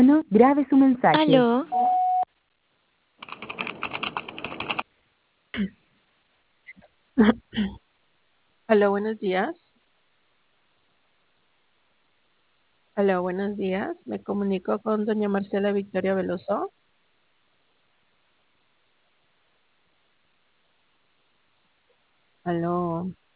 Grabe su mensaje. Aló, Hola, buenos días. Hola, buenos días. Me comunico con doña Marcela Victoria Veloso. Aló.